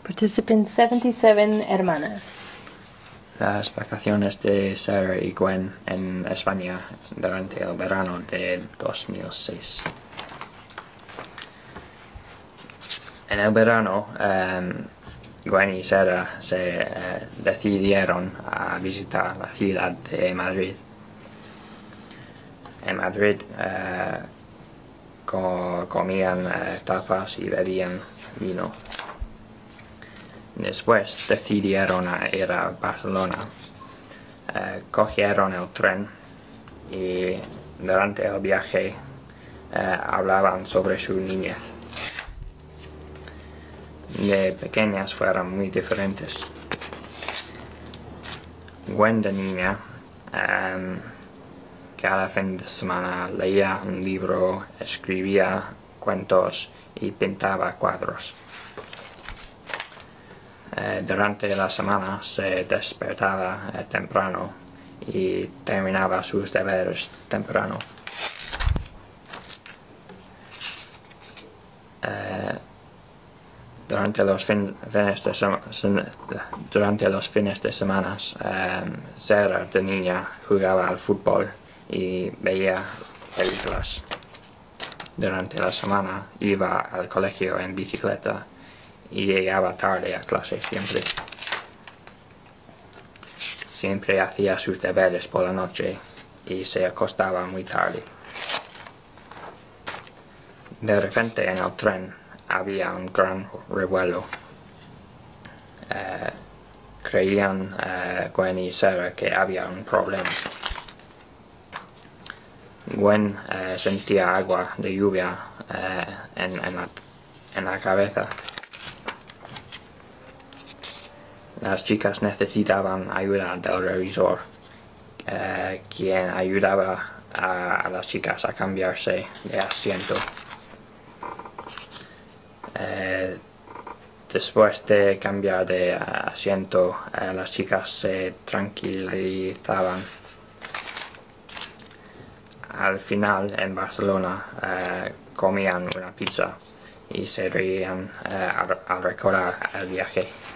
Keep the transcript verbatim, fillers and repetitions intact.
Participant setenta y siete, hermanas. Las vacaciones de Sarah y Gwen en España durante el verano de dos mil seis. En el verano, um, Gwen y Sarah se uh, decidieron a visitar la ciudad de Madrid. En Madrid uh, co comían uh, tapas y bebían vino. Después decidieron a ir a Barcelona. Uh, cogieron el tren y durante el viaje uh, hablaban sobre su niñez. De pequeñas fueron muy diferentes. Gwen de niña, um, cada fin de semana leía un libro, escribía cuentos y pintaba cuadros. Uh, durante la semana se despertaba uh, temprano y terminaba sus deberes temprano. Uh, Durante los, fin, fines de sema, durante los fines de semana, um, Sarah de niña jugaba al fútbol y veía películas. Durante la semana iba al colegio en bicicleta y llegaba tarde a clase siempre. Siempre hacía sus deberes por la noche y se acostaba muy tarde. De repente en el tren había un gran revuelo. Uh, creían uh, Gwen y Sarah que había un problema. Gwen uh, sentía agua de lluvia uh, en, en, la, en la cabeza. Las chicas necesitaban ayuda del revisor, uh, quien ayudaba a, a las chicas a cambiarse de asiento. Uh, después de cambiar de uh, asiento, uh, las chicas se tranquilizaban. Al final, en Barcelona, uh, comían una pizza y se reían uh, al, al recordar el viaje.